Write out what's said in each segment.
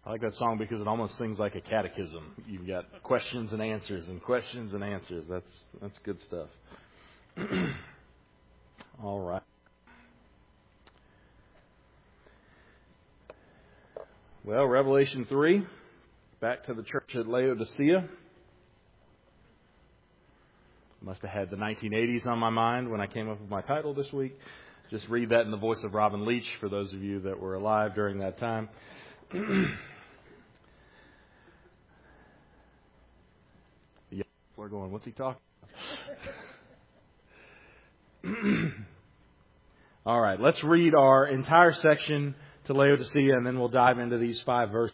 I like that song because it almost sings like a catechism. You've got questions and answers and questions and answers. That's good stuff. All right. Well, Revelation 3, back to the church at Laodicea. Must have had the 1980s on my mind when I came up with my title this week. Just read that in the voice of Robin Leach for those of you that were alive during that time. Yeah, we're going, what's he talking about? All right, let's read our entire section to Laodicea, and then we'll dive into these 5 verses.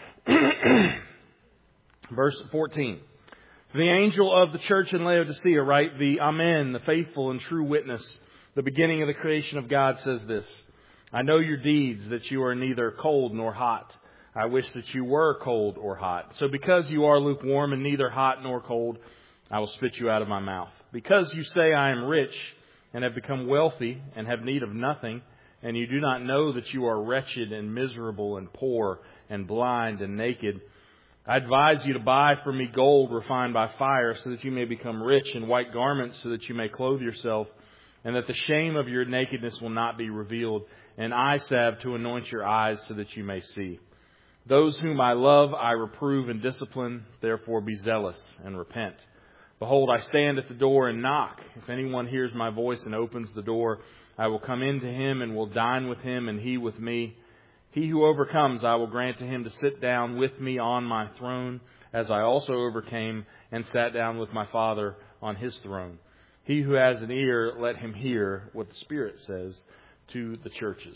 Verse 14. For the angel of the church in Laodicea write, the Amen, the faithful and true witness, the beginning of the creation of God, says this: I know your deeds, that you are neither cold nor hot. I wish that you were cold or hot. So because you are lukewarm and neither hot nor cold, I will spit you out of my mouth. Because you say, I am rich and have become wealthy and have need of nothing, and you do not know that you are wretched and miserable and poor and blind and naked, I advise you to buy from me gold refined by fire, so that you may become rich, and white garments, so that you may clothe yourself, and that the shame of your nakedness will not be revealed, and eye salve to anoint your eyes, so that you may see. Those whom I love I reprove and discipline, therefore be zealous and repent. Behold, I stand at the door and knock. If anyone hears my voice and opens the door, I will come in to him and will dine with him and he with me. He who overcomes, I will grant to him to sit down with me on my throne, as I also overcame and sat down with my Father on his throne. He who has an ear, let him hear what the Spirit says to the churches.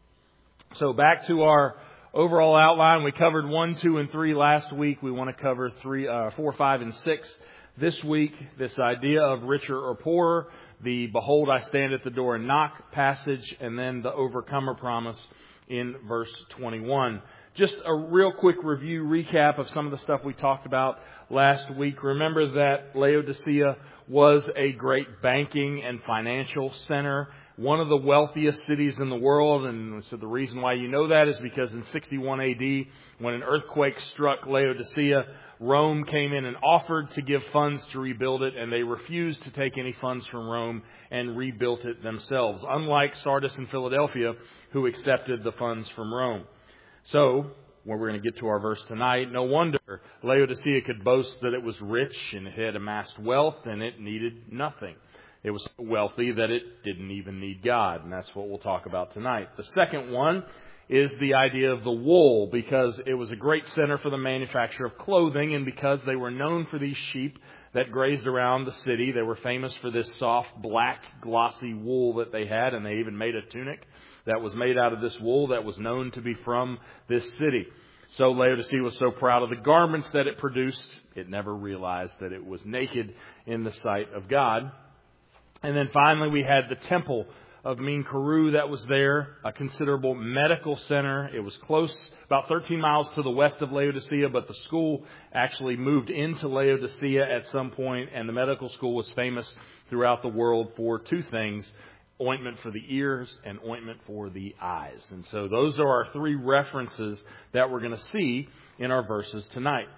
So back to our overall outline. We covered 1, 2, and 3 last week. We want to cover 4, 5, and 6 this week. This idea of richer or poorer, the Behold, I stand at the door and knock passage, and then the overcomer promise in verse 21. Just a real quick review, recap of some of the stuff we talked about last week. Remember that Laodicea was a great banking and financial center, one of the wealthiest cities in the world. And so the reason why you know that is because in 61 AD, when an earthquake struck Laodicea, Rome came in and offered to give funds to rebuild it, and they refused to take any funds from Rome and rebuilt it themselves, unlike Sardis and Philadelphia, who accepted the funds from Rome. So, when we're going to get to our verse tonight, no wonder Laodicea could boast that it was rich and it had amassed wealth and it needed nothing. It was so wealthy that it didn't even need God, and that's what we'll talk about tonight. The second one is the idea of the wool, because it was a great center for the manufacture of clothing, and because they were known for these sheep that grazed around the city, they were famous for this soft, black, glossy wool that they had, and they even made a tunic that was made out of this wool that was known to be from this city. So Laodicea was so proud of the garments that it produced, it never realized that it was naked in the sight of God. And then finally we had the temple of Menkaru that was there, a considerable medical center. It was close, about 13 miles to the west of Laodicea, but the school actually moved into Laodicea at some point, and the medical school was famous throughout the world for 2 things: ointment for the ears and ointment for the eyes. And so those are our 3 references that we're going to see in our verses tonight.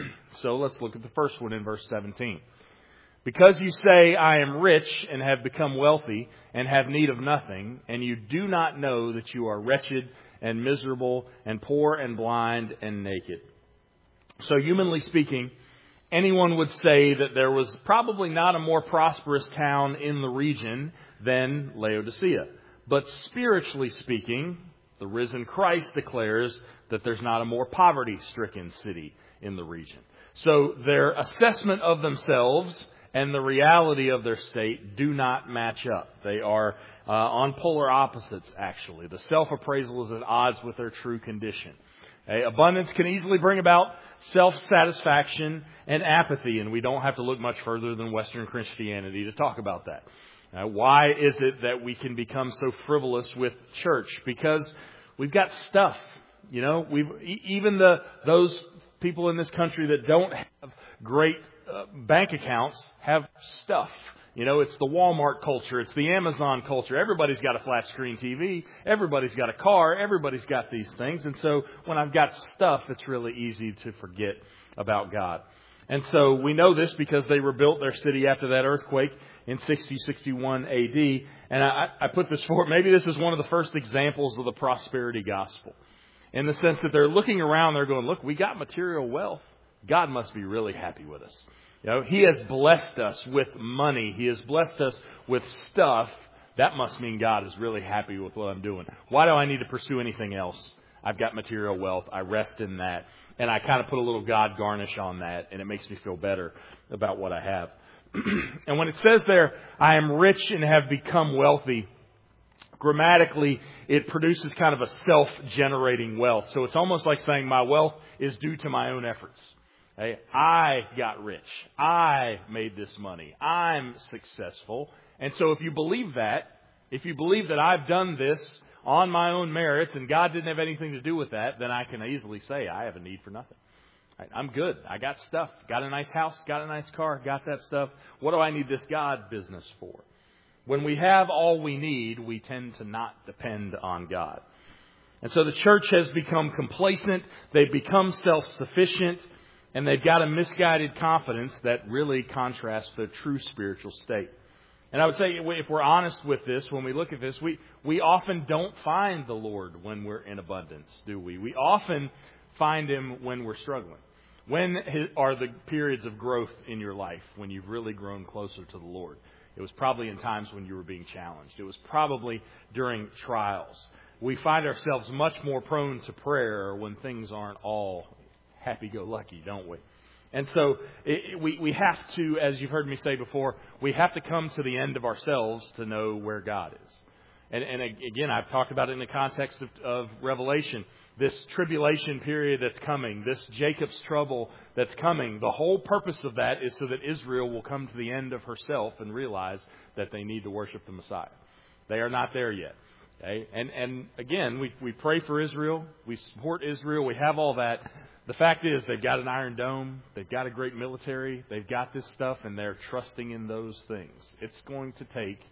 So let's look at the first one in verse 17. Because you say, I am rich and have become wealthy and have need of nothing, and you do not know that you are wretched and miserable and poor and blind and naked. So humanly speaking, anyone would say that there was probably not a more prosperous town in the region than Laodicea. But spiritually speaking, the risen Christ declares that there's not a more poverty-stricken city in the region. So their assessment of themselves and the reality of their state do not match up. They are on polar opposites, actually. The self-appraisal is at odds with their true condition. Abundance can easily bring about self-satisfaction and apathy, and we don't have to look much further than Western Christianity to talk about that. Why is it that we can become so frivolous with church? Because we've got stuff. You know, even those people in this country that don't have great bank accounts have stuff. It's the Walmart culture. It's the Amazon culture. Everybody's got a flat screen TV. Everybody's got a car. Everybody's got these things. And so when I've got stuff, it's really easy to forget about God. And so we know this because they rebuilt their city after that earthquake in 60-61 AD. And I put this forward. Maybe this is one of the first examples of the prosperity gospel. In the sense that they're looking around, they're going, look, we got material wealth. God must be really happy with us. He has blessed us with money. He has blessed us with stuff. That must mean God is really happy with what I'm doing. Why do I need to pursue anything else? I've got material wealth. I rest in that. And I kind of put a little God garnish on that, and it makes me feel better about what I have. And when it says there, I am rich and have become wealthy, grammatically, it produces kind of a self-generating wealth. So it's almost like saying my wealth is due to my own efforts. Hey, I got rich. I made this money. I'm successful. And so if you believe that I've done this on my own merits and God didn't have anything to do with that, then I can easily say I have a need for nothing. Right, I'm good. I got stuff. Got a nice house. Got a nice car. Got that stuff. What do I need this God business for? When we have all we need, we tend to not depend on God. And so the church has become complacent. They've become self-sufficient. And they've got a misguided confidence that really contrasts their true spiritual state. And I would say, if we're honest with this, when we look at this, we often don't find the Lord when we're in abundance, do we? We often find Him when we're struggling. When are the periods of growth in your life when you've really grown closer to the Lord? It was probably in times when you were being challenged. It was probably during trials. We find ourselves much more prone to prayer when things aren't all happy-go-lucky, don't we? And so we have to, as you've heard me say before, we have to come to the end of ourselves to know where God is. And again, I've talked about it in the context of Revelation. This tribulation period that's coming, this Jacob's trouble that's coming, the whole purpose of that is so that Israel will come to the end of herself and realize that they need to worship the Messiah. They are not there yet. Okay? And again, we pray for Israel. We support Israel. We have all that. The fact is, they've got an Iron Dome, they've got a great military, they've got this stuff, and they're trusting in those things. It's going to take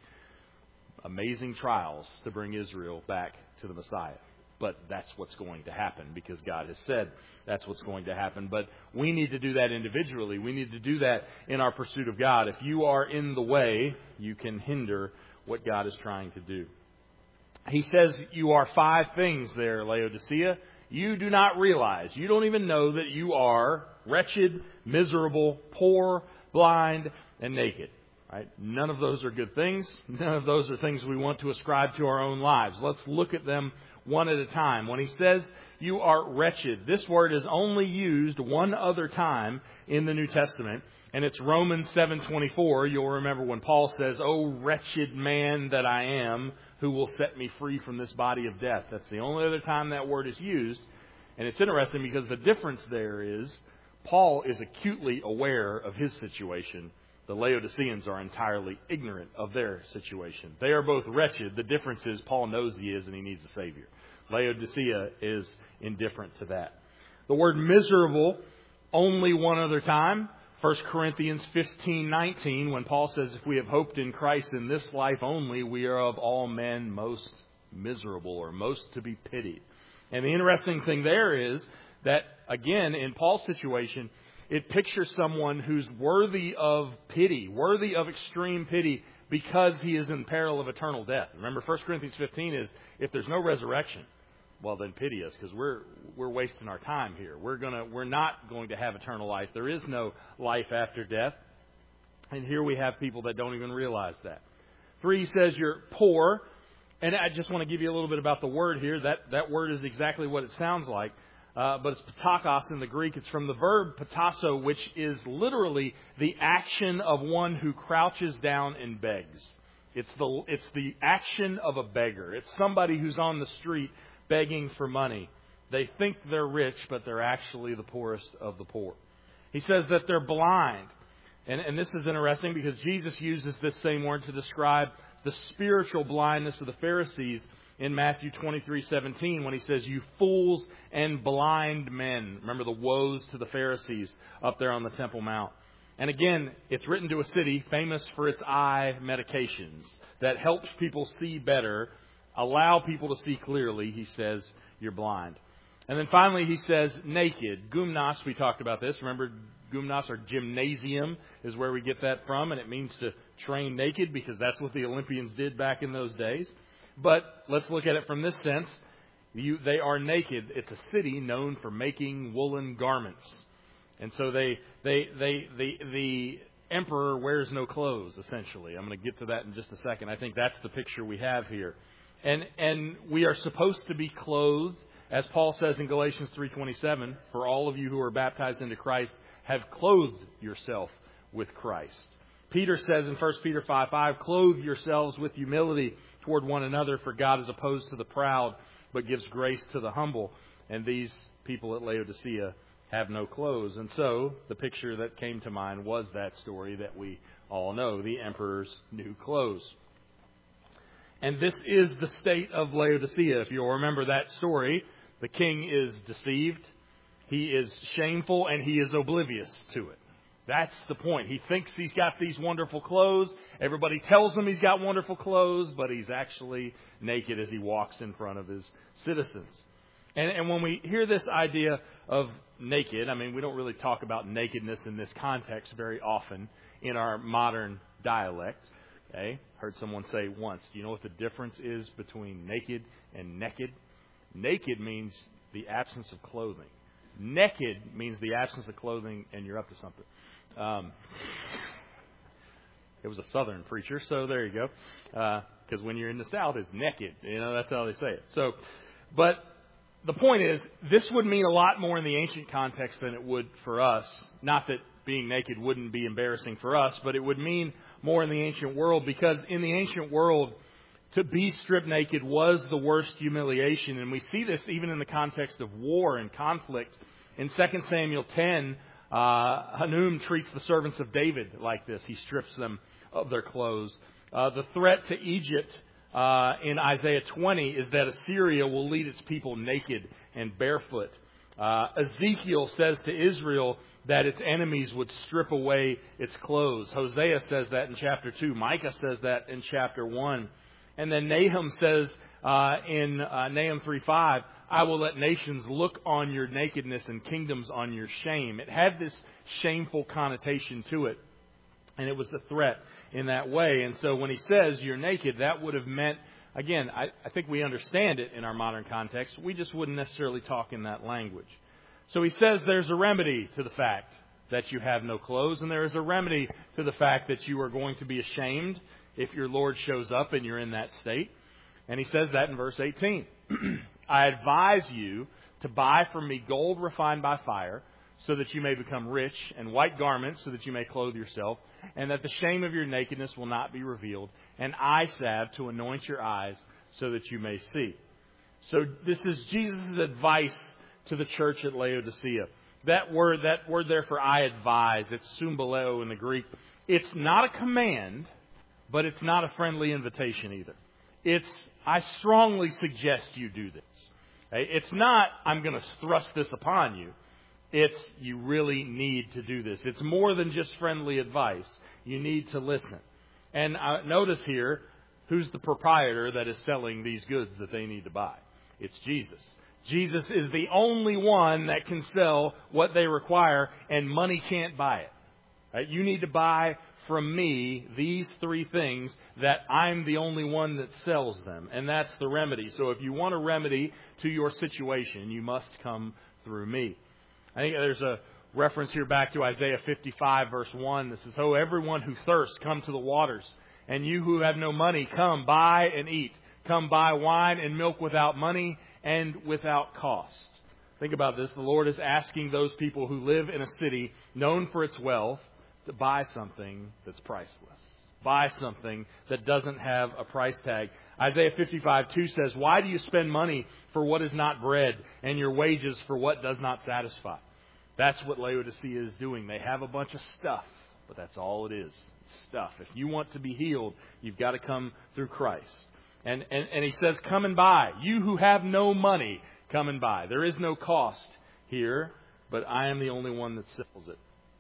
amazing trials to bring Israel back to the Messiah. But that's what's going to happen because God has said that's what's going to happen. But we need to do that individually. We need to do that in our pursuit of God. If you are in the way, you can hinder what God is trying to do. He says you are 5 things there, Laodicea. You do not realize, you don't even know that you are wretched, miserable, poor, blind, and naked. Right? None of those are good things. None of those are things we want to ascribe to our own lives. Let's look at them one at a time. When he says you are wretched, this word is only used one other time in the New Testament, and it's Romans 7:24. You'll remember when Paul says, "O wretched man that I am, who will set me free from this body of death." That's the only other time that word is used. And it's interesting because the difference there is Paul is acutely aware of his situation. The Laodiceans are entirely ignorant of their situation. They are both wretched. The difference is Paul knows he is and he needs a Savior. Laodicea is indifferent to that. The word miserable, only one other time. 1 Corinthians 15:19, when Paul says, if we have hoped in Christ in this life only, we are of all men most miserable or most to be pitied. And the interesting thing there is that, again, in Paul's situation, it pictures someone who's worthy of pity, worthy of extreme pity, because he is in peril of eternal death. Remember, 1 Corinthians 15 is, if there's no resurrection, well, then pity us, because we're wasting our time here. We're not going to have eternal life. There is no life after death. And here we have people that don't even realize that. 3 says you're poor. And I just want to give you a little bit about the word here. That word is exactly what it sounds like. But it's patakos in the Greek. It's from the verb patasso, which is literally the action of one who crouches down and begs. It's the action of a beggar. It's somebody who's on the street begging for money. They think they're rich, but they're actually the poorest of the poor. He says that they're blind. And this is interesting because Jesus uses this same word to describe the spiritual blindness of the Pharisees in Matthew 23:17 when he says, you fools and blind men. Remember the woes to the Pharisees up there on the Temple Mount. And again, it's written to a city famous for its eye medications that helps people see better, allow people to see clearly. He says, you're blind. And then finally he says, naked. Gymnos, we talked about this. Remember, gymnos, or gymnasium, is where we get that from. And it means to train naked because that's what the Olympians did back in those days. But let's look at it from this sense. They are naked. It's a city known for making woolen garments. And so the emperor wears no clothes, essentially. I'm going to get to that in just a second. I think that's the picture we have here. And we are supposed to be clothed, as Paul says in Galatians 3:27, for all of you who are baptized into Christ have clothed yourself with Christ. Peter says in 1 Peter 5:5, clothe yourselves with humility toward one another, for God is opposed to the proud, but gives grace to the humble. And these people at Laodicea have no clothes. And so the picture that came to mind was that story that we all know, the emperor's new clothes. And this is the state of Laodicea. If you'll remember that story, the king is deceived, he is shameful, and he is oblivious to it. That's the point. He thinks he's got these wonderful clothes. Everybody tells him he's got wonderful clothes, but he's actually naked as he walks in front of his citizens. And when we hear this idea of naked, I mean, we don't really talk about nakedness in this context very often in our modern dialect. Okay? Heard someone say once, do you know what the difference is between naked and naked? Naked means the absence of clothing. Naked means the absence of clothing and you're up to something. It was a southern preacher, so there you go. Because when you're in the South, it's naked. You know, that's how they say it. So, but the point is, this would mean a lot more in the ancient context than it would for us. Not that being naked wouldn't be embarrassing for us, but it would mean more in the ancient world, because in the ancient world, to be stripped naked was the worst humiliation. And we see this even in the context of war and conflict. In 2 Samuel 10, Hanun treats the servants of David like this. He strips them of their clothes. The threat to Egypt in Isaiah 20 is that Assyria will lead its people naked and barefoot. Ezekiel says to Israel that its enemies would strip away its clothes. Hosea says that in chapter 2. Micah says that in chapter 1. And then Nahum says in Nahum 3:5, I will let nations look on your nakedness and kingdoms on your shame. It had this shameful connotation to it. And it was a threat in that way. And so when he says you're naked, that would have meant, again, I think we understand it in our modern context. We just wouldn't necessarily talk in that language. So he says there's a remedy to the fact that you have no clothes. And there is a remedy to the fact that you are going to be ashamed if your Lord shows up and you're in that state. And he says that in verse 18. I advise you to buy from me gold refined by fire, so that you may become rich, and white garments, so that you may clothe yourself, and that the shame of your nakedness will not be revealed, and eye salve to anoint your eyes, so that you may see. So this is Jesus' advice to the church at Laodicea. That word there for I advise, it's sumbaleo in the Greek. It's not a command, but it's not a friendly invitation either. It's, I strongly suggest you do this. It's not, I'm going to thrust this upon you. It's, you really need to do this. It's more than just friendly advice. You need to listen. And notice here, who's the proprietor that is selling these goods that they need to buy? It's Jesus. Jesus is the only one that can sell what they require, and money can't buy it. Right? You need to buy from me these three things that I'm the only one that sells them. And that's the remedy. So if you want a remedy to your situation, you must come through me. I think there's a reference here back to Isaiah 55, verse 1. This is, oh, everyone who thirsts, come to the waters. And you who have no money, come buy and eat. Come buy wine and milk without money and without cost. Think about this. The Lord is asking those people who live in a city known for its wealth to buy something that's priceless. Buy something that doesn't have a price tag. Isaiah 55:2 says, why do you spend money for what is not bread and your wages for what does not satisfy? That's what Laodicea is doing. They have a bunch of stuff, but that's all it is. It's stuff. If you want to be healed, you've got to come through Christ. And he says, come and buy. You who have no money, come and buy. There is no cost here, but I am the only one that sells it.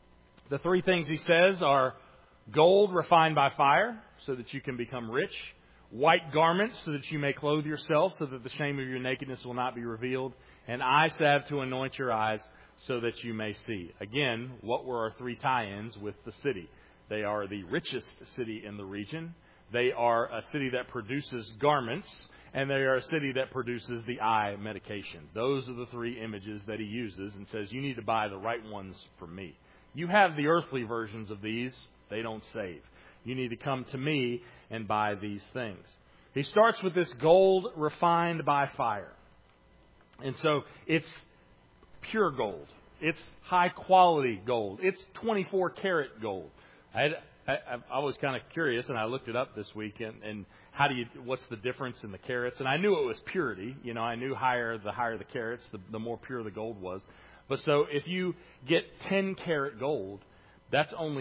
The three things he says are gold refined by fire so that you can become rich, white garments so that you may clothe yourself so that the shame of your nakedness will not be revealed, and eye salve to anoint your eyes so that you may see. Again, what were our three tie-ins with the city? They are the richest city in the region. They are a city that produces garments, and they are a city that produces the eye medication. Those are the three images that he uses and says, you need to buy the right ones from me. You have the earthly versions of these. They don't save. You need to come to me and buy these things. He starts with this gold refined by fire. And so it's pure gold. It's high quality gold. It's 24 karat gold. I was kind of curious, and I looked it up this week, and what's the difference in the carats? And I knew it was purity. You know, I knew the higher the carats, the more pure the gold was. But so if you get 10 karat gold, that's only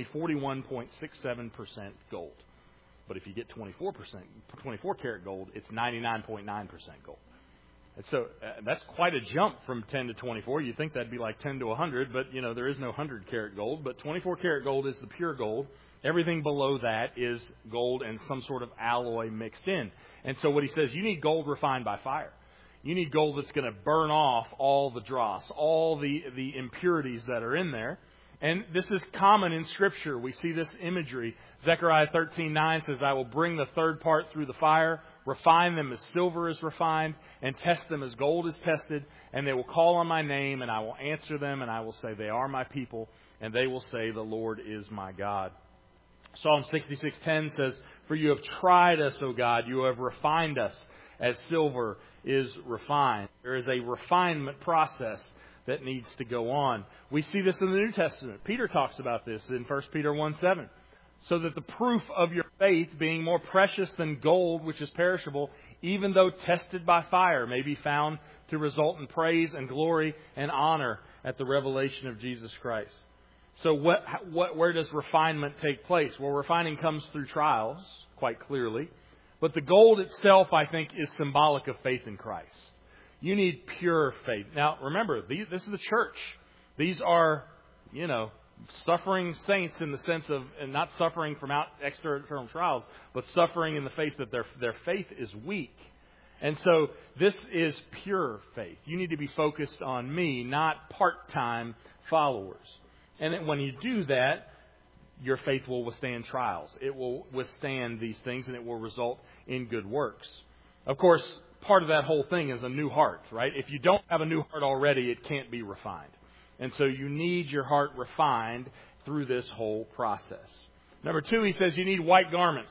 41.67% gold. But if you get 24 karat gold, it's 99.9% gold. And so that's quite a jump from 10 to 24. You'd think that'd be like 10 to 100, but you know there is no 100 karat gold. But 24 karat gold is the pure gold. Everything below that is gold and some sort of alloy mixed in. And so what he says, you need gold refined by fire. You need gold that's going to burn off all the dross, all the impurities that are in there. And this is common in Scripture. We see this imagery. Zechariah 13:9 says, I will bring the third part through the fire, refine them as silver is refined, and test them as gold is tested. And they will call on my name, and I will answer them, and I will say, they are my people. And they will say, the Lord is my God. Psalm 66:10 says, for you have tried us, O God, you have refined us as silver is refined. There is a refinement process that needs to go on. We see this in the New Testament. Peter talks about this in 1 Peter 1:7. So that the proof of your faith, being more precious than gold, which is perishable, even though tested by fire, may be found to result in praise and glory and honor at the revelation of Jesus Christ. So where does refinement take place? Well, refining comes through trials, quite clearly. But the gold itself, I think, is symbolic of faith in Christ. You need pure faith. Now, remember, this is the church. These are, suffering saints in the sense of, and not suffering from external trials, but suffering in the face that their faith is weak. And so this is pure faith. You need to be focused on me, not part-time followers. And then when you do that, your faith will withstand trials. It will withstand these things, and it will result in good works. Of course, part of that whole thing is a new heart, right? If you don't have a new heart already, it can't be refined. And so you need your heart refined through this whole process. Number 2, he says you need white garments.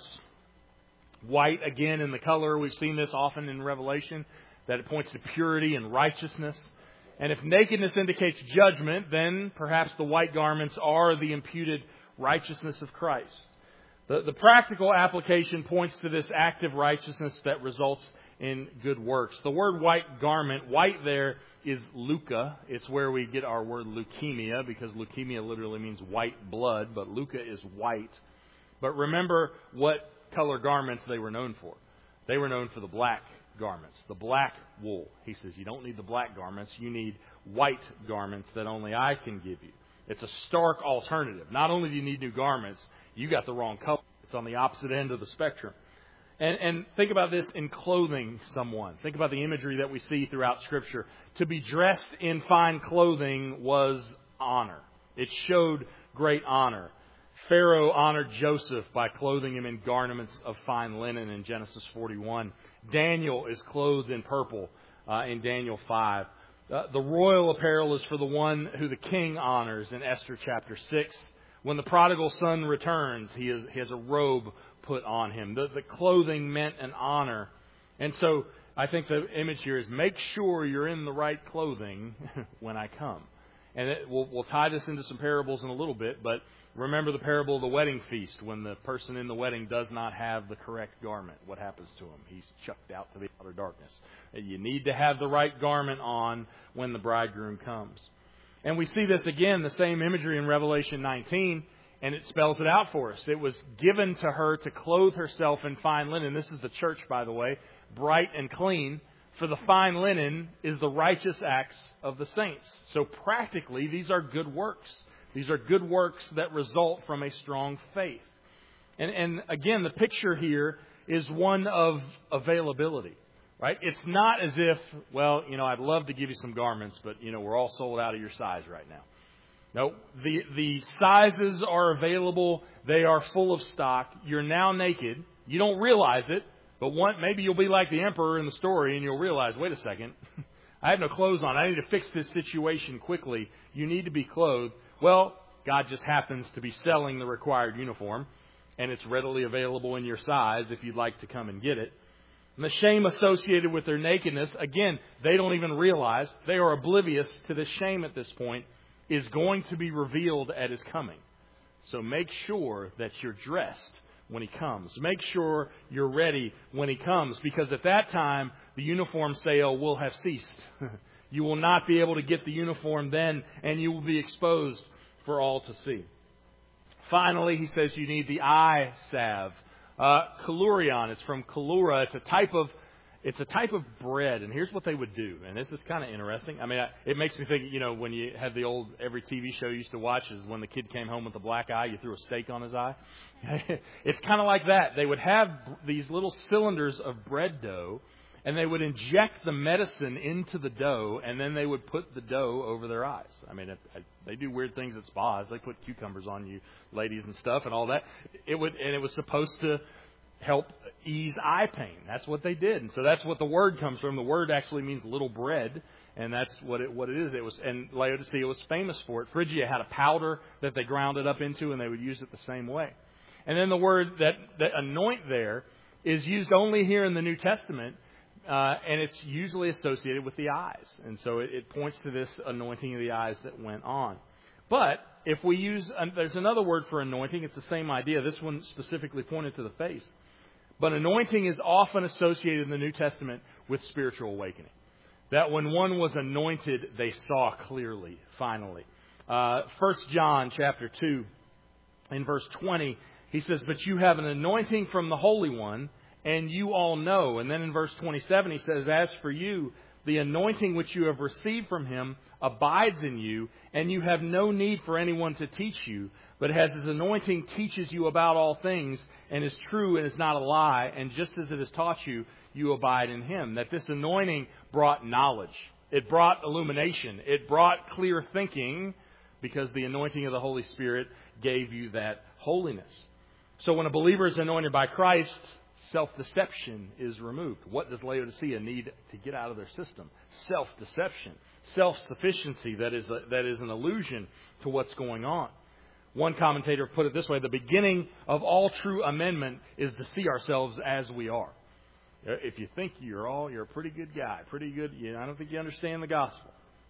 White, again, in the color. We've seen this often in Revelation, that it points to purity and righteousness. And if nakedness indicates judgment, then perhaps the white garments are the imputed righteousness of Christ. The practical application points to this active righteousness that results in good works. The word white garment, white there is leuka. It's where we get our word leukemia, because leukemia literally means white blood, but leuka is white. But remember what color garments they were known for. They were known for the black garments, the black wool. He says you don't need the black garments, you need white garments that only I can give you. It's a stark alternative. Not only do you need new garments, you got the wrong color. It's on the opposite end of the spectrum. And think about this in clothing someone. Think about the imagery that we see throughout Scripture. To be dressed in fine clothing was honor. It showed great honor. Pharaoh honored Joseph by clothing him in garments of fine linen in Genesis 41. Daniel is clothed in purple in Daniel 5. The royal apparel is for the one who the king honors in Esther chapter 6. When the prodigal son returns, he has a robe put on him. The clothing meant an honor. And so I think the image here is make sure you're in the right clothing when I come. And we'll tie this into some parables in a little bit, but remember the parable of the wedding feast. When the person in the wedding does not have the correct garment, what happens to him? He's chucked out to the outer darkness. You need to have the right garment on when the bridegroom comes. And we see this again, the same imagery in Revelation 19, and it spells it out for us. It was given to her to clothe herself in fine linen. This is the church, by the way, bright and clean. For the fine linen is the righteous acts of the saints. So practically, these are good works. These are good works that result from a strong faith. And again, the picture here is one of availability, right? It's not as if, well, I'd love to give you some garments, but, we're all sold out of your size right now. No, the sizes are available. They are full of stock. You're now naked. You don't realize it, but maybe you'll be like the emperor in the story and you'll realize, wait a second, I have no clothes on. I need to fix this situation quickly. You need to be clothed. Well, God just happens to be selling the required uniform, and it's readily available in your size if you'd like to come and get it. And the shame associated with their nakedness, again, they don't even realize, they are oblivious to the shame at this point, is going to be revealed at His coming. So make sure that you're dressed when He comes. Make sure you're ready when He comes, because at that time, the uniform sale will have ceased. You will not be able to get the uniform then, and you will be exposed for all to see. Finally, he says you need the eye salve. Kalurion, it's from kalura. It's a type of bread, and here's what they would do. And this is kind of interesting. I mean, it makes me think, when you had every TV show you used to watch is when the kid came home with a black eye, you threw a steak on his eye. It's kind of like that. They would have these little cylinders of bread dough, and they would inject the medicine into the dough, and then they would put the dough over their eyes. I mean, they do weird things at spas. They put cucumbers on you, ladies, and stuff, and all that. It was supposed to help ease eye pain. That's what they did, and so that's what the word comes from. The word actually means little bread, and that's what it is. And Laodicea was famous for it. Phrygia had a powder that they ground it up into, and they would use it the same way. And then the word that anoint there is used only here in the New Testament. And it's usually associated with the eyes. And so it points to this anointing of the eyes that went on. But if we use, there's another word for anointing. It's the same idea. This one specifically pointed to the face. But anointing is often associated in the New Testament with spiritual awakening. That when one was anointed, they saw clearly, finally. 1 John chapter 2, in verse 20, he says, "But you have an anointing from the Holy One, and you all know." And then in verse 27, he says, "As for you, the anointing which you have received from Him abides in you, and you have no need for anyone to teach you. But as His anointing teaches you about all things, and is true and is not a lie, and just as it has taught you, you abide in Him." That this anointing brought knowledge. It brought illumination. It brought clear thinking, because the anointing of the Holy Spirit gave you that holiness. So when a believer is anointed by Christ, self-deception is removed. What does Laodicea need to get out of their system? Self-deception. Self-sufficiency that is an illusion to what's going on. One commentator put it this way: the beginning of all true amendment is to see ourselves as we are. If you think you're a pretty good guy, pretty good, I don't think you understand the gospel.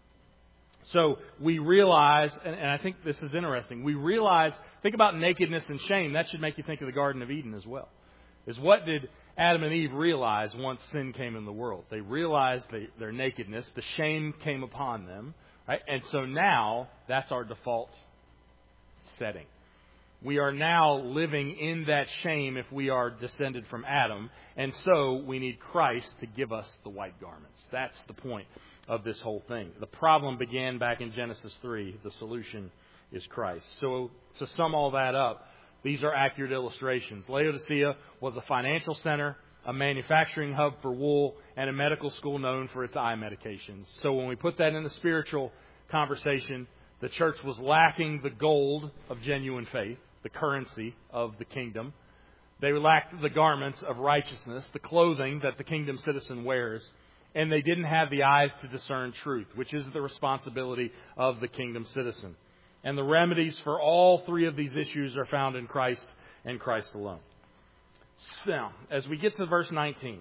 So we realize, and I think this is interesting, think about nakedness and shame. That should make you think of the Garden of Eden as well. Is what did Adam and Eve realize once sin came in the world? They realized their nakedness. The shame came upon them. Right? And so now, that's our default setting. We are now living in that shame if we are descended from Adam. And so we need Christ to give us the white garments. That's the point of this whole thing. The problem began back in Genesis 3. The solution is Christ. So to sum all that up, these are accurate illustrations. Laodicea was a financial center, a manufacturing hub for wool, and a medical school known for its eye medications. So when we put that in the spiritual conversation, the church was lacking the gold of genuine faith, the currency of the kingdom. They lacked the garments of righteousness, the clothing that the kingdom citizen wears. And they didn't have the eyes to discern truth, which is the responsibility of the kingdom citizen. And the remedies for all three of these issues are found in Christ and Christ alone. So, as we get to verse 19,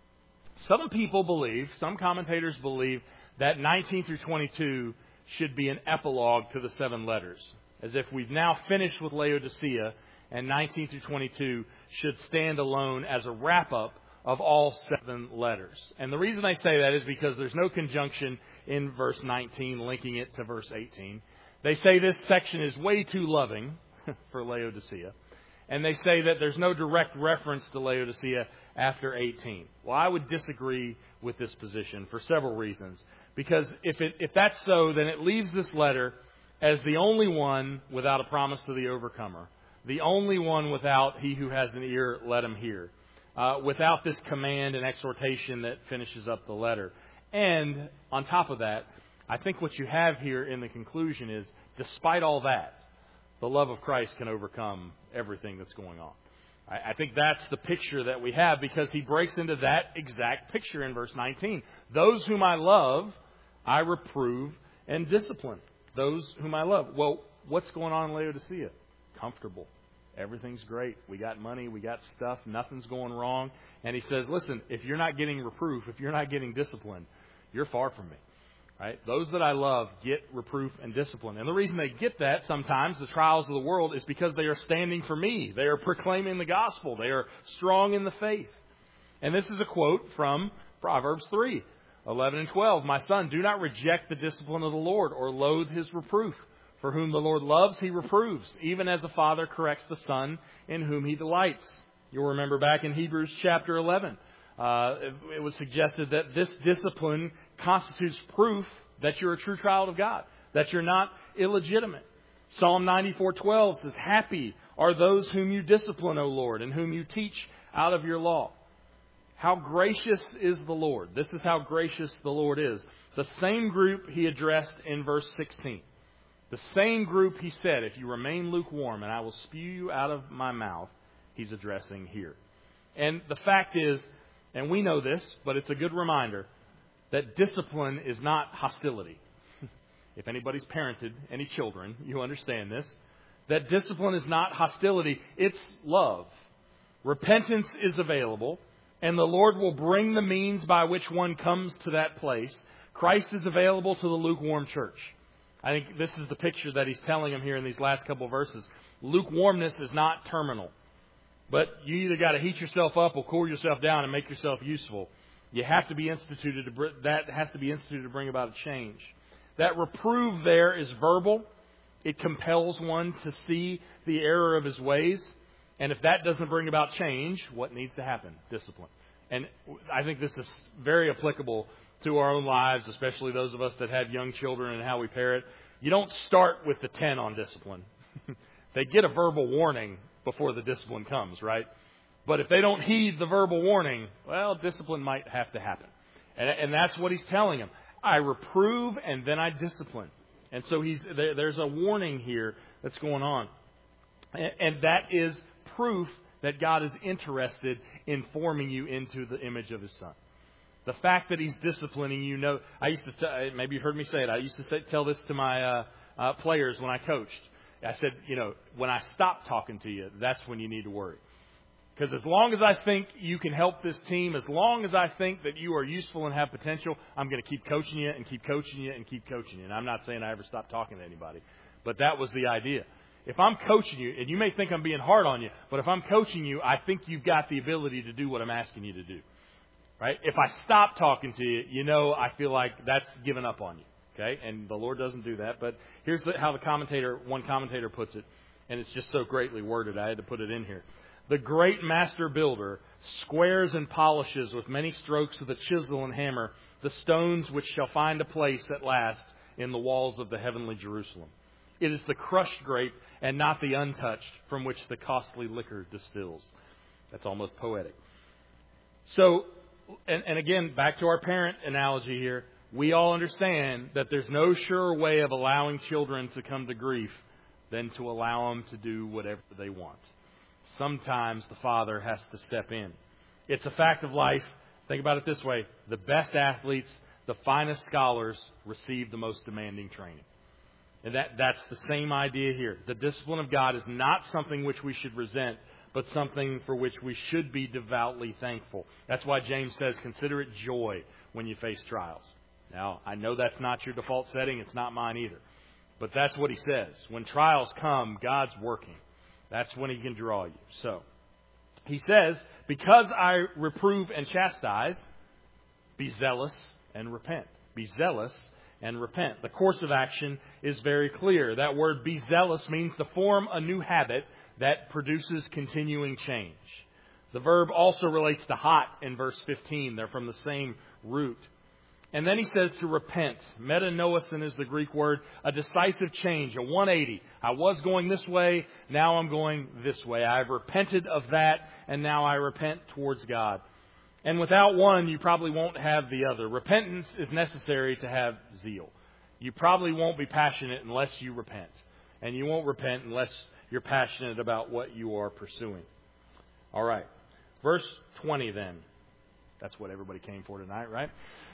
some commentators believe that 19 through 22 should be an epilogue to the 7 letters. As if we've now finished with Laodicea, and 19 through 22 should stand alone as a wrap-up of all 7 letters. And the reason I say that is because there's no conjunction in verse 19 linking it to verse 18. They say this section is way too loving for Laodicea. And they say that there's no direct reference to Laodicea after 18. Well, I would disagree with this position for several reasons. Because if that's so, then it leaves this letter as the only one without a promise to the overcomer, the only one without he who has an ear, let him hear, without this command and exhortation that finishes up the letter. And on top of that, I think what you have here in the conclusion is, despite all that, the love of Christ can overcome everything that's going on. I think that's the picture that we have, because he breaks into that exact picture in verse 19. Those whom I love, I reprove and discipline. Those whom I love. Well, what's going on in Laodicea? Comfortable. Everything's great. We got money. We got stuff. Nothing's going wrong. And he says, listen, if you're not getting reproof, if you're not getting discipline, you're far from me. Right? Those that I love get reproof and discipline. And the reason they get that sometimes, the trials of the world, is because they are standing for me. They are proclaiming the gospel. They are strong in the faith. And this is a quote from Proverbs 3, 11 and 12. My son, do not reject the discipline of the Lord or loathe his reproof. For whom the Lord loves, he reproves, even as a father corrects the son in whom he delights. You'll remember back in Hebrews chapter 11. It was suggested that this discipline constitutes proof that you're a true child of God, that you're not illegitimate. Psalm 94:12 says, happy are those whom you discipline, O Lord, and whom you teach out of your law. How gracious is the Lord. This is how gracious the Lord is. The same group he addressed in verse 16. The same group he said, if you remain lukewarm and I will spew you out of my mouth, he's addressing here. And the fact is, and we know this, but it's a good reminder, that discipline is not hostility. If anybody's parented any children, you understand this. That discipline is not hostility, it's love. Repentance is available, and the Lord will bring the means by which one comes to that place. Christ is available to the lukewarm church. I think this is the picture that he's telling them here in these last couple of verses. Lukewarmness is not terminal. But you either got to heat yourself up or cool yourself down and make yourself useful. You have to be instituted that has to be instituted to bring about a change. That reprove there is verbal. It compels one to see the error of his ways. And if that doesn't bring about change, what needs to happen? Discipline. And I think this is very applicable to our own lives, especially those of us that have young children and how we parent. You don't start with the 10 on discipline. They get a verbal warning before the discipline comes, right? But if they don't heed the verbal warning, well, discipline might have to happen. And that's what he's telling them. I reprove and then I discipline. And so there's a warning here that's going on. And that is proof that God is interested in forming you into the image of his Son. The fact that he's disciplining you, I used to, maybe you've heard me say it, I used to tell this to my players when I coached. I said, when I stop talking to you, that's when you need to worry. Because as long as I think you can help this team, as long as I think that you are useful and have potential, I'm going to keep coaching you and keep coaching you and keep coaching you. And I'm not saying I ever stopped talking to anybody, but that was the idea. If I'm coaching you, and you may think I'm being hard on you, but if I'm coaching you, I think you've got the ability to do what I'm asking you to do. Right? If I stop talking to you, I feel like that's given up on you. Okay? And the Lord doesn't do that. But here's how one commentator puts it, and it's just so greatly worded, I had to put it in here. The great master builder squares and polishes with many strokes of the chisel and hammer the stones which shall find a place at last in the walls of the heavenly Jerusalem. It is the crushed grape and not the untouched from which the costly liquor distills. That's almost poetic. So, and again, back to our parent analogy here, we all understand that there's no surer way of allowing children to come to grief than to allow them to do whatever they want. Sometimes the father has to step in. It's a fact of life. Think about it this way. The best athletes, the finest scholars receive the most demanding training. And that's the same idea here. The discipline of God is not something which we should resent, but something for which we should be devoutly thankful. That's why James says, consider it joy when you face trials. Now, I know that's not your default setting. It's not mine either. But that's what he says. When trials come, God's working. That's when he can draw you. So, he says, because I reprove and chastise, be zealous and repent. Be zealous and repent. The course of action is very clear. That word be zealous means to form a new habit that produces continuing change. The verb also relates to hot in verse 15. They're from the same root. And then he says to repent. Metanoesin is the Greek word, a decisive change, a 180. I was going this way, now I'm going this way. I've repented of that, and now I repent towards God. And without one, you probably won't have the other. Repentance is necessary to have zeal. You probably won't be passionate unless you repent. And you won't repent unless you're passionate about what you are pursuing. All right. Verse 20 then. That's what everybody came for tonight, right?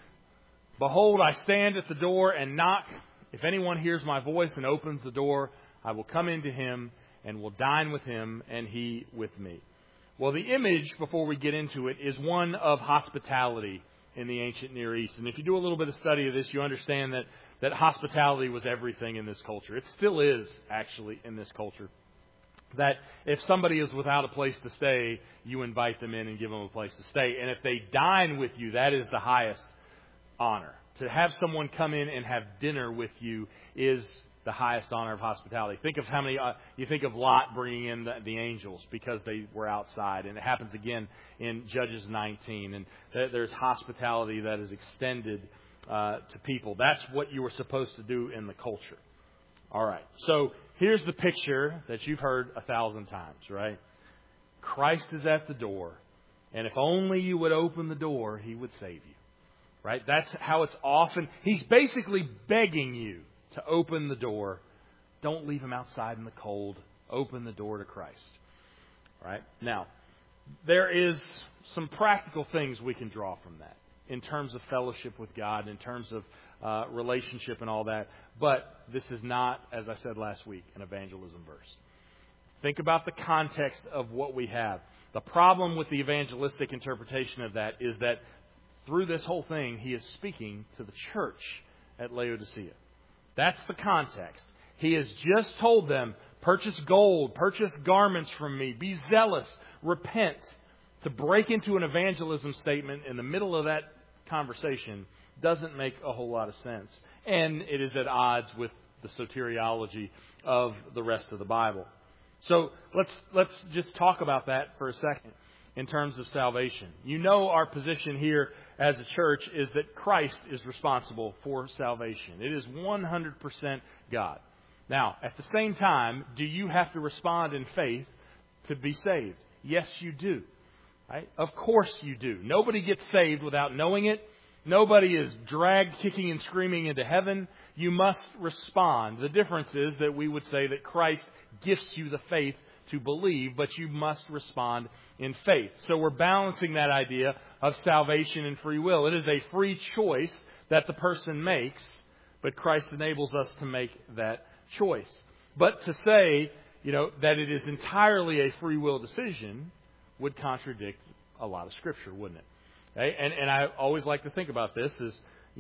Behold, I stand at the door and knock. If anyone hears my voice and opens the door, I will come into him and will dine with him and he with me. Well, the image, before we get into it, is one of hospitality in the ancient Near East. And if you do a little bit of study of this, you understand that hospitality was everything in this culture. It still is, actually, in this culture. That if somebody is without a place to stay, you invite them in and give them a place to stay. And if they dine with you, that is the highest honor. To have someone come in and have dinner with you is the highest honor of hospitality. Think of how many, you think of Lot bringing in the angels because they were outside. And it happens again in Judges 19. And there's hospitality that is extended to people. That's what you were supposed to do in the culture. All right. So here's the picture that you've heard 1,000 times, right? Christ is at the door. And if only you would open the door, He would save you. Right? That's how it's often. He's basically begging you to open the door. Don't leave Him outside in the cold. Open the door to Christ. Right? Now, there is some practical things we can draw from that in terms of fellowship with God, in terms of relationship and all that. But this is not, as I said last week, an evangelism verse. Think about the context of what we have. The problem with the evangelistic interpretation of that is that through this whole thing, He is speaking to the church at Laodicea. That's the context. He has just told them, purchase gold, purchase garments from me, be zealous, repent. To break into an evangelism statement in the middle of that conversation doesn't make a whole lot of sense. And it is at odds with the soteriology of the rest of the Bible. So let's just talk about that for a second in terms of salvation. You know our position here as a church is that Christ is responsible for salvation. It is 100% God. Now, at the same time, do you have to respond in faith to be saved? Yes, you do. Right? Of course you do. Nobody gets saved without knowing it. Nobody is dragged kicking and screaming into heaven. You must respond. The difference is that we would say that Christ gifts you the faith to believe, but you must respond in faith. So we're balancing that idea of salvation and free will. It is a free choice that the person makes, but Christ enables us to make that choice. But to say, that it is entirely a free will decision would contradict a lot of Scripture, wouldn't it? Okay? And I always like to think about this as,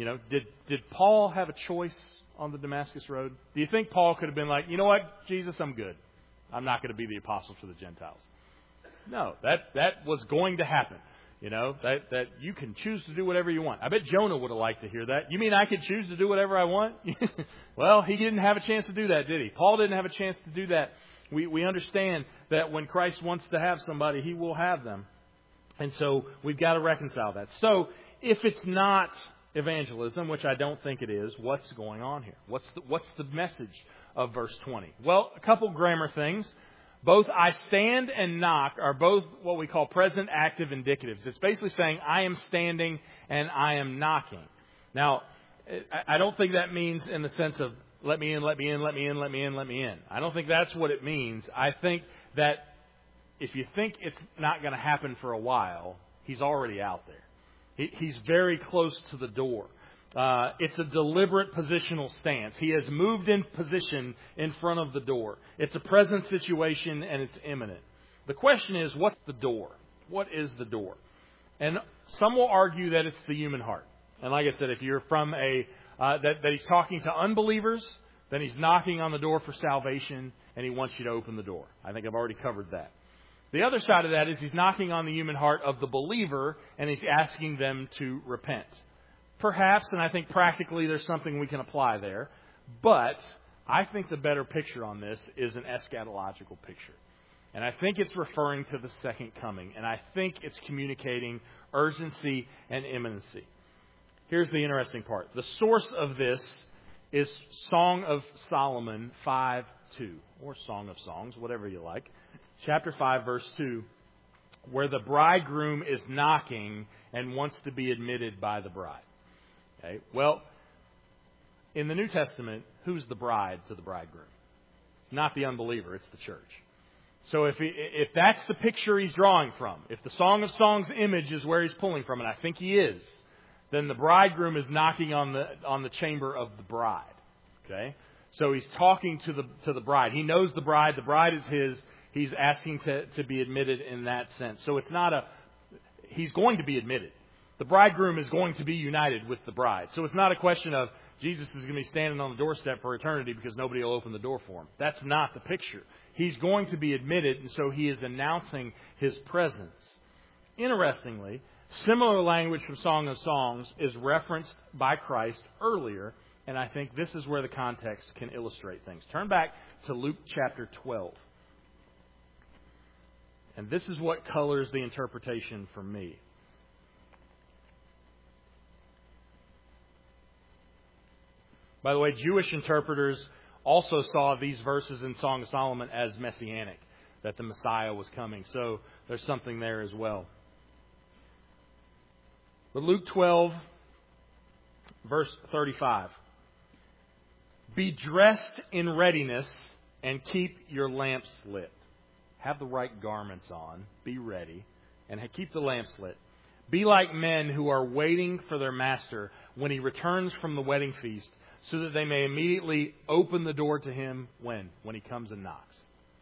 did Paul have a choice on the Damascus Road? Do you think Paul could have been like, you know what, Jesus, I'm good. I'm not going to be the apostle for the Gentiles. No, that was going to happen. That you can choose to do whatever you want. I bet Jonah would have liked to hear that. You mean I could choose to do whatever I want? Well, he didn't have a chance to do that, did he? Paul didn't have a chance to do that. We understand that when Christ wants to have somebody, He will have them. And so we've got to reconcile that. So if it's not evangelism, which I don't think it is, what's going on here? What's the message of verse 20? Well, a couple grammar things. Both I stand and knock are both what we call present active indicatives. It's basically saying I am standing and I am knocking. Now, I don't think that means in the sense of let me in, let me in, let me in, let me in, let me in. I don't think that's what it means. I think that if you think it's not going to happen for a while, He's already out there. He's very close to the door. It's a deliberate positional stance. He has moved in position in front of the door. It's a present situation and it's imminent. The question is, what's the door? What is the door? And some will argue that it's the human heart. And like I said, if you're from that He's talking to unbelievers, then He's knocking on the door for salvation and He wants you to open the door. I think I've already covered that. The other side of that is He's knocking on the human heart of the believer and He's asking them to repent. Perhaps, and I think practically there's something we can apply there, but I think the better picture on this is an eschatological picture. And I think it's referring to the second coming, and I think it's communicating urgency and imminency. here's the interesting part. The source of this is Song of Solomon 5:2, or Song of Songs, whatever you like. Chapter 5, verse 2, where the bridegroom is knocking and wants to be admitted by the bride. Okay? Well, in the New Testament, who's the bride to the bridegroom? It's not the unbeliever, it's the church. So if that's the picture he's drawing from, if the Song of Songs image is where he's pulling from, and I think he is, then the bridegroom is knocking on the chamber of the bride. Okay? So he's talking to the bride. He knows the bride. The bride is his. He's asking to be admitted in that sense. So it's not he's going to be admitted. The bridegroom is going to be united with the bride. So it's not a question of Jesus is going to be standing on the doorstep for eternity because nobody will open the door for him. That's not the picture. He's going to be admitted, and so he is announcing his presence. Interestingly, similar language from Song of Songs is referenced by Christ earlier, and I think this is where the context can illustrate things. Turn back to Luke chapter 12. And this is what colors the interpretation for me. By the way, Jewish interpreters also saw these verses in Song of Solomon as messianic, that the Messiah was coming. So there's something there as well. But Luke 12, verse 35. Be dressed in readiness and keep your lamps lit. Have the right garments on. Be ready. And keep the lamps lit. Be like men who are waiting for their master when he returns from the wedding feast, so that they may immediately open the door to him when he comes and knocks.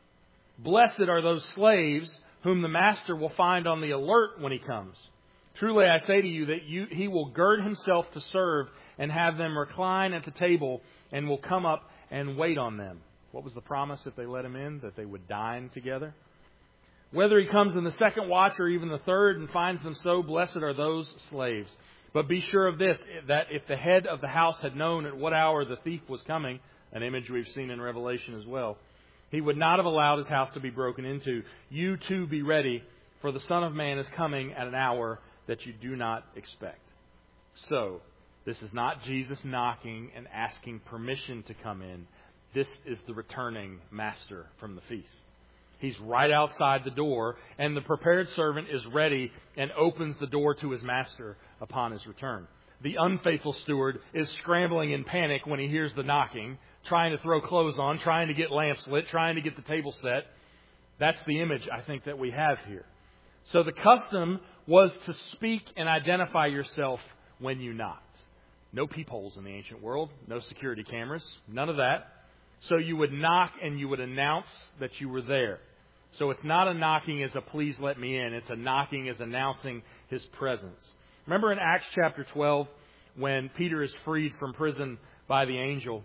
Blessed are those slaves whom the master will find on the alert when he comes. Truly I say to you that he will gird himself to serve and have them recline at the table and will come up and wait on them. What was the promise if they let him in? That they would dine together? Whether he comes in the second watch or even the third and finds them so, blessed are those slaves. But be sure of this, that if the head of the house had known at what hour the thief was coming, an image we've seen in Revelation as well, he would not have allowed his house to be broken into. You too be ready, for the Son of Man is coming at an hour that you do not expect. So, this is not Jesus knocking and asking permission to come in. This is the returning master from the feast. He's right outside the door, and the prepared servant is ready and opens the door to his master upon his return. The unfaithful steward is scrambling in panic when he hears the knocking, trying to throw clothes on, trying to get lamps lit, trying to get the table set. That's the image, I think, that we have here. So the custom was to speak and identify yourself when you knocked. No peepholes in the ancient world, no security cameras, none of that. So you would knock and you would announce that you were there. So it's not a knocking as a please let me in. It's a knocking as announcing his presence. Remember in Acts chapter 12 when Peter is freed from prison by the angel?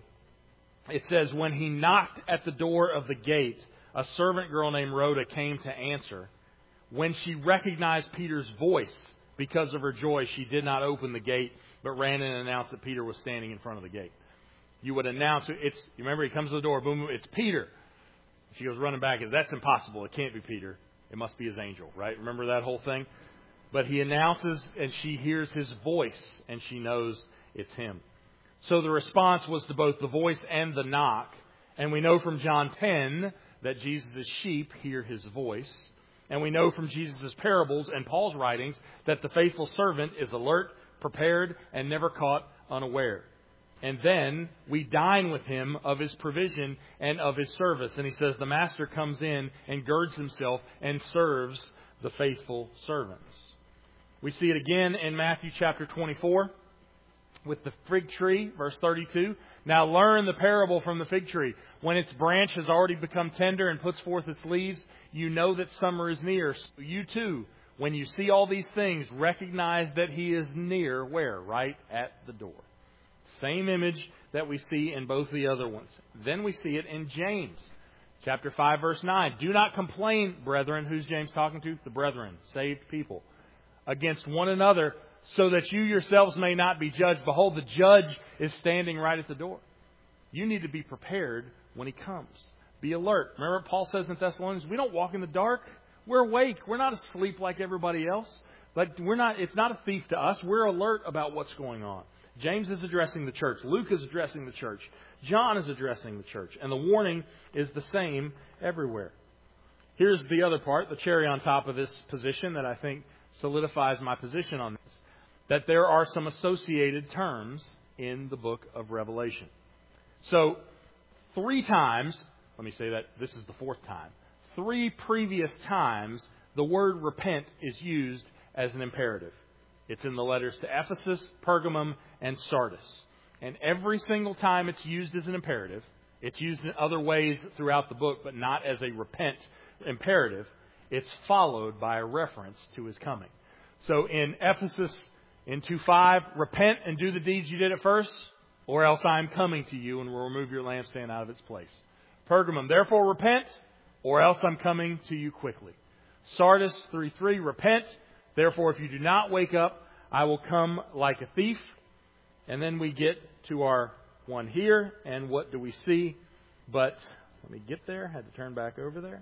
It says, when he knocked at the door of the gate, a servant girl named Rhoda came to answer. When she recognized Peter's voice because of her joy, she did not open the gate, but ran in and announced that Peter was standing in front of the gate. You would announce, you remember he comes to the door, boom, it's Peter. She goes running back, that's impossible. It can't be Peter. It must be his angel, right? Remember that whole thing? But he announces, and she hears his voice, and she knows it's him. So the response was to both the voice and the knock. And we know from John 10 that Jesus' sheep hear his voice. And we know from Jesus' parables and Paul's writings that the faithful servant is alert, prepared, and never caught unaware. And then we dine with him of his provision and of his service. And he says the master comes in and girds himself and serves the faithful servants. We see it again in Matthew chapter 24 with the fig tree, verse 32. Now learn the parable from the fig tree. When its branch has already become tender and puts forth its leaves, you know that summer is near. So you too, when you see all these things, recognize that he is near. Where? Right at the door. Same image that we see in both the other ones. Then we see it in James, chapter 5, verse 9. Do not complain, brethren. Who's James talking to? The brethren, saved people. Against one another, so that you yourselves may not be judged. Behold, the judge is standing right at the door. You need to be prepared when he comes. Be alert. Remember what Paul says in Thessalonians? We don't walk in the dark. We're awake. We're not asleep like everybody else. It's not a thief to us. We're alert about what's going on. James is addressing the church. Luke is addressing the church. John is addressing the church. And the warning is the same everywhere. Here's the other part, the cherry on top of this position that I think solidifies my position on this. That there are some associated terms in the book of Revelation. So, 3 times, let me say that this is the 4th time. 3 previous times, the word repent is used as an imperative. It's in the letters to Ephesus, Pergamum, and Sardis. And every single time it's used as an imperative, it's used in other ways throughout the book, but not as a repent imperative, it's followed by a reference to His coming. So in Ephesus, in 2:5, repent and do the deeds you did at first, or else I am coming to you and will remove your lampstand out of its place. Pergamum, therefore repent, or else I'm coming to you quickly. Sardis 3:3, repent, therefore if you do not wake up, I will come like a thief. And then we get to our one here, and what do we see? But let me get there. Had to turn back over there.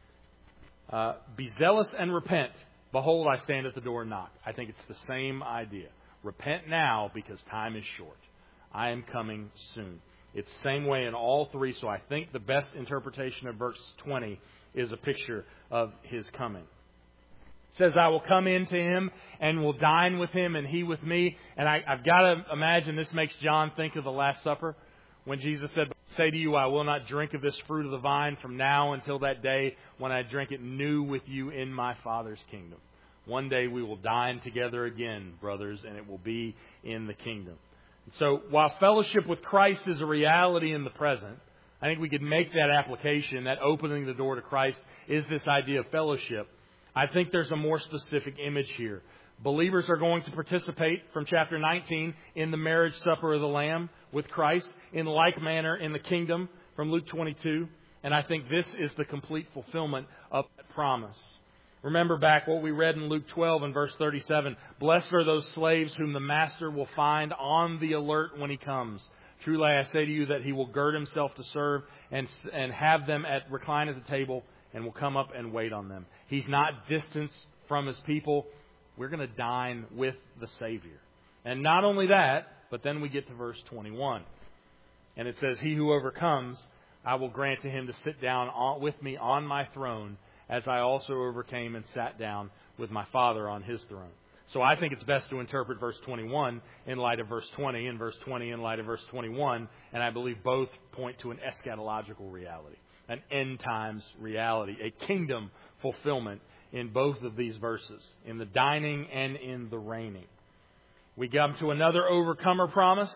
Be zealous and repent. Behold, I stand at the door and knock. I think it's the same idea. Repent now because time is short. I am coming soon. It's the same way in all 3. So I think the best interpretation of verse 20 is a picture of His coming. It says, I will come into Him and will dine with Him and He with me. And I've got to imagine this makes John think of the Last Supper when Jesus said, say to you, I will not drink of this fruit of the vine from now until that day when I drink it new with you in my Father's kingdom. One day we will dine together again, brothers, and it will be in the kingdom. So while fellowship with Christ is a reality in the present, I think we could make that application, that opening the door to Christ is this idea of fellowship. I think there's a more specific image here. Believers are going to participate from chapter 19 in the marriage supper of the Lamb with Christ, in like manner in the kingdom from Luke 22. And I think this is the complete fulfillment of that promise. Remember back what we read in Luke 12 and verse 37. Blessed are those slaves whom the master will find on the alert when he comes. Truly I say to you that he will gird himself to serve and have them recline at the table and will come up and wait on them. He's not distanced from His people. We're going to dine with the Savior. And not only that, but then we get to verse 21. And it says, He who overcomes, I will grant to him to sit down with me on my throne, as I also overcame and sat down with my Father on His throne. So I think it's best to interpret verse 21 in light of verse 20 and verse 20 in light of verse 21. And I believe both point to an eschatological reality, an end times reality, a kingdom fulfillment in both of these verses, in the dining and in the reigning. We come to another overcomer promise.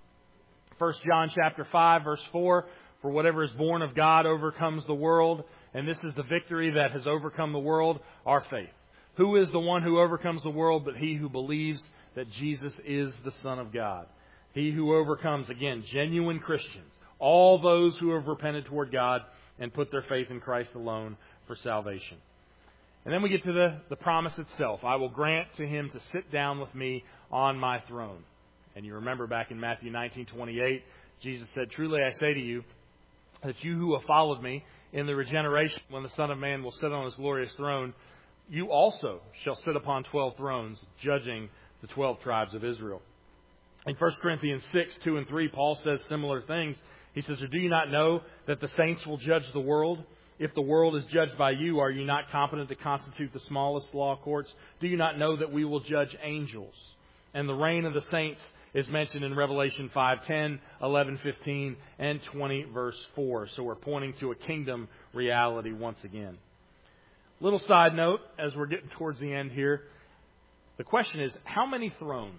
1 John chapter 5, verse 4, for whatever is born of God overcomes the world. And this is the victory that has overcome the world, our faith. Who is the one who overcomes the world but he who believes that Jesus is the Son of God? He who overcomes, again, genuine Christians, all those who have repented toward God and put their faith in Christ alone for salvation. And then we get to the promise itself. I will grant to him to sit down with me on my throne. And you remember back in Matthew 19:28, Jesus said, truly I say to you, that you who have followed me in the regeneration, when the Son of Man will sit on His glorious throne, you also shall sit upon 12 thrones, judging the 12 tribes of Israel. In 1 Corinthians 6, 2 and 3, Paul says similar things. He says, do you not know that the saints will judge the world? If the world is judged by you, are you not competent to constitute the smallest law courts? Do you not know that we will judge angels? And the reign of the saints is mentioned in Revelation 5:10, 11:15, and 20, verse 4. So we're pointing to a kingdom reality once again. Little side note, as we're getting towards the end here, the question is, how many thrones?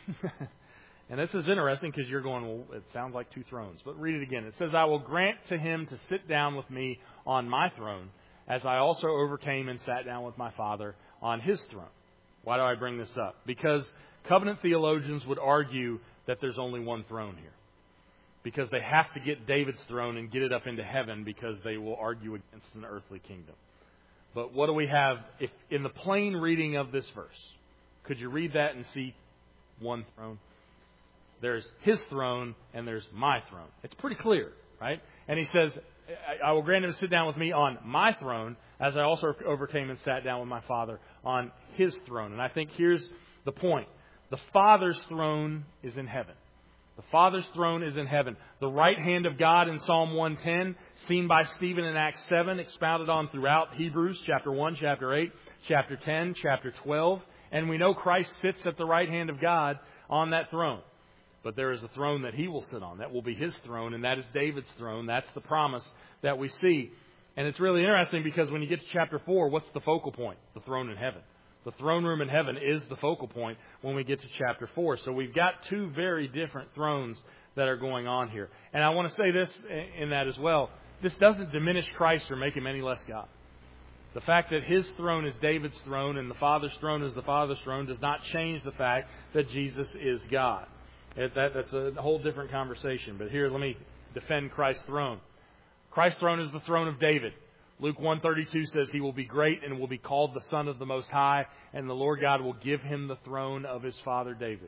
And this is interesting because you're going, well, it sounds like 2 thrones. But read it again. It says, I will grant to him to sit down with me on my throne, as I also overcame and sat down with my Father on His throne. Why do I bring this up? Because covenant theologians would argue that there's only one throne here. Because they have to get David's throne and get it up into heaven, because they will argue against an earthly kingdom. But what do we have if in the plain reading of this verse? Could you read that and see one throne? There's His throne and there's my throne. It's pretty clear. right? And he says, I will grant him to sit down with me on my throne, as I also overcame and sat down with my Father on his throne. And I think here's the point. The Father's throne is in heaven. The Father's throne is in heaven. The right hand of God in Psalm 110, seen by Stephen in Acts 7, expounded on throughout Hebrews, chapter 1, chapter 8, chapter 10, chapter 12. And we know Christ sits at the right hand of God on that throne. But there is a throne that he will sit on. That will be his throne, and that is David's throne. That's the promise that we see. And it's really interesting because when you get to chapter 4, what's the focal point? The throne in heaven. The throne room in heaven is the focal point when we get to chapter 4. So we've got two very different thrones that are going on here. And I want to say this in that as well. This doesn't diminish Christ or make him any less God. The fact that his throne is David's throne and the Father's throne is the Father's throne does not change the fact that Jesus is God. That's a whole different conversation. But here, let me defend Christ's throne. Christ's throne is the throne of David. Luke 1:32 says he will be great and will be called the Son of the Most High, and the Lord God will give him the throne of his father David.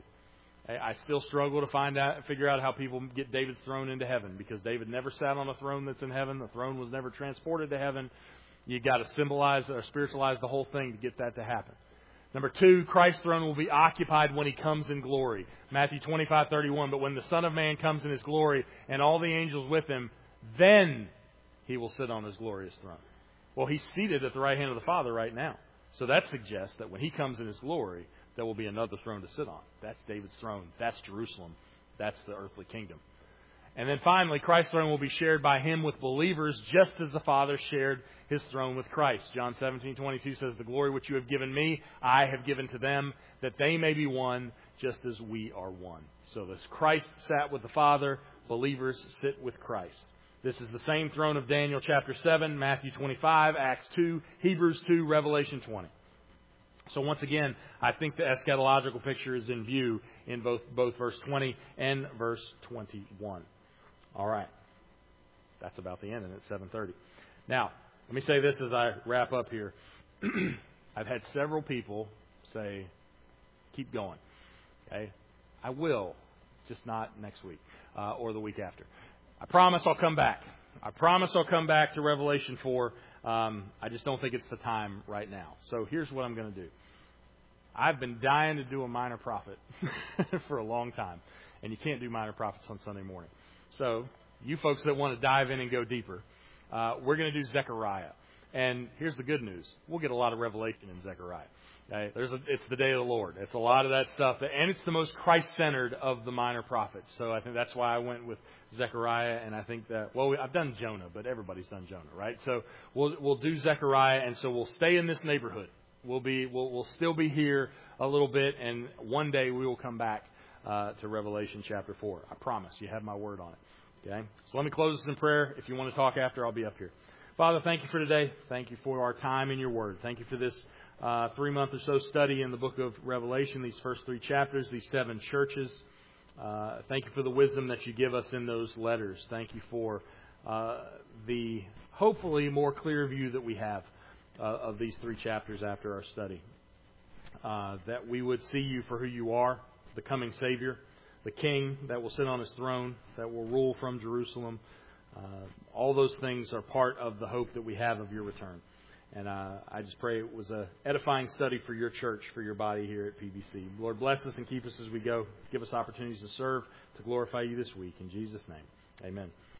I still struggle to figure out how people get David's throne into heaven, because David never sat on a throne that's in heaven. The throne was never transported to heaven. You've got to symbolize or spiritualize the whole thing to get that to happen. Number 2, Christ's throne will be occupied when he comes in glory. Matthew 25:31, but when the Son of Man comes in his glory and all the angels with him, then he will sit on his glorious throne. Well, he's seated at the right hand of the Father right now. So that suggests that when he comes in his glory, there will be another throne to sit on. That's David's throne. That's Jerusalem. That's the earthly kingdom. And then finally, Christ's throne will be shared by him with believers, just as the Father shared his throne with Christ. John 17:22 says, the glory which you have given me, I have given to them, that they may be one, just as we are one. So as Christ sat with the Father, believers sit with Christ. This is the same throne of Daniel chapter 7, Matthew 25, Acts 2, Hebrews 2, Revelation 20. So once again, I think the eschatological picture is in view in both verse 20 and verse 21. All right. That's about the end, and it's 7:30. Now, let me say this as I wrap up here. I've had several people say, keep going. Okay? I will, just not next week or the week after. I promise I'll come back. I promise I'll come back to Revelation 4. I just don't think it's the time right now. So here's what I'm going to do. I've been dying to do a minor prophet for a long time. And you can't do minor prophets on Sunday morning. So you folks that want to dive in and go deeper, we're going to do Zechariah. And here's the good news. We'll get a lot of revelation in Zechariah. Okay? It's the day of the Lord. It's a lot of that stuff. And it's the most Christ-centered of the minor prophets. So I think that's why I went with Zechariah. And I think that, I've done Jonah, but everybody's done Jonah, right? So we'll do Zechariah. And so we'll stay in this neighborhood. We'll still be here a little bit. And one day we will come back to Revelation chapter 4. I promise. You have my word on it. Okay? So let me close this in prayer. If you want to talk after, I'll be up here. Father, thank you for today. Thank you for our time in your word. Thank you for this 3-month or so study in the book of Revelation, these first 3 chapters, these 7 churches. Thank you for the wisdom that you give us in those letters. Thank you for the hopefully more clear view that we have of these 3 chapters after our study. That we would see you for who you are, the coming Savior, the King that will sit on his throne, that will rule from Jerusalem. All those things are part of the hope that we have of your return. And I just pray it was an edifying study for your church, for your body here at PBC. Lord, bless us and keep us as we go. Give us opportunities to serve, to glorify you this week. In Jesus' name, amen.